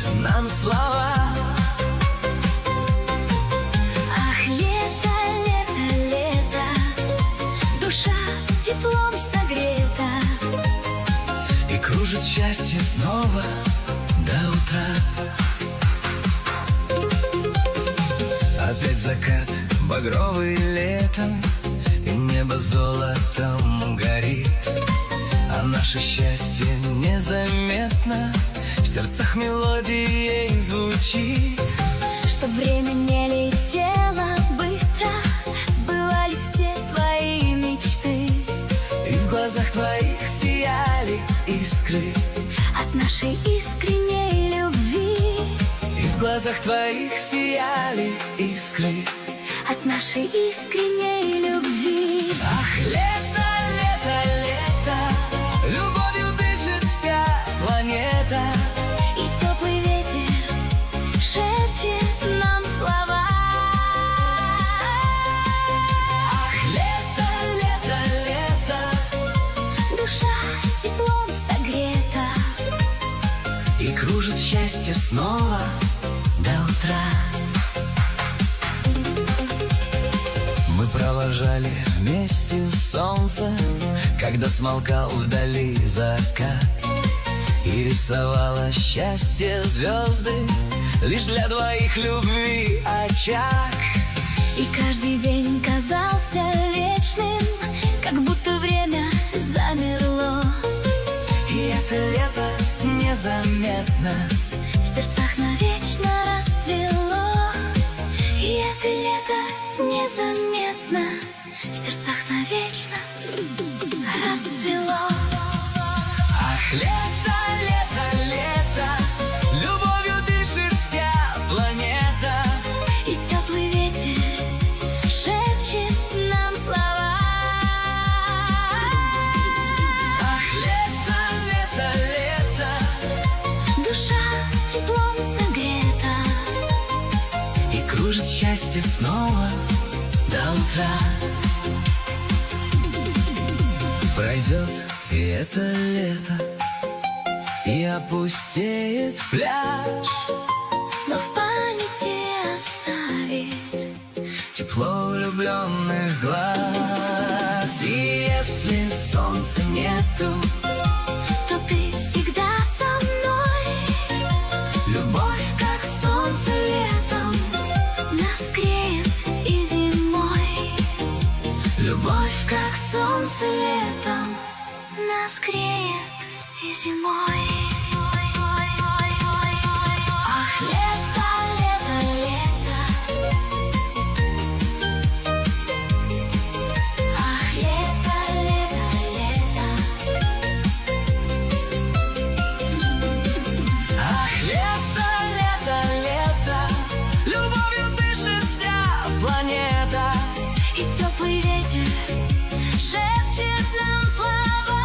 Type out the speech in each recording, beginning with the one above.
нам слова. Ах, лето, лето, лето, душа теплом согрета, И кружит счастье снова до утра. Опять закат багровый летом, И небо золотом горит, А наше счастье незаметно В сердцах мелодией звучит. чтоб время не летело быстро, сбывались все твои мечты, И в глазах твоих сияли искры, от нашей искренней любви. И в глазах твоих сияли искры, От нашей искренней любви. Ах, лето, лето, лето, любовью дышит вся планета, И теплый ветер шепчет нам слова. Ах, лето, лето, лето, Душа теплом согрета, И кружит счастье снова до утра. Мы провожали вместе солнце, Когда смолкал вдали закат, И рисовало счастье звезды Лишь для двоих любви очаг. и каждый день казался вечным, как будто время замерло. И это лето незаметно В сердцах навечно расцвело. И это лето незаметно в сердцах навечно расцвело. Ах, лето, лето, лето, любовью дышит вся планета, И теплый ветер шепчет нам слова. Ах, лето, лето, лето, Душа теплом согрета, И кружит счастье снова до утра. Пройдет и это лето, И опустеет пляж, но в памяти оставит Тепло влюбленных глаз. И если солнца нету, то ты всегда со мной. любовь, Как солнце летом нас греет и зимой. любовь, Как солнце летом нас греет и зимой. Ах, лето, лето, лето. Ах, лето, лето, лето. ах, лето, лето, лето, любовью дышит вся планета, И теплый ветер шепчет нам слова.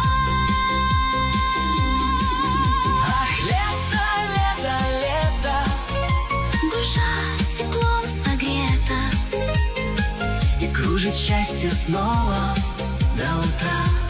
Ах, лето, лето, лето, Душа теплом согрета, И кружит счастье снова до утра.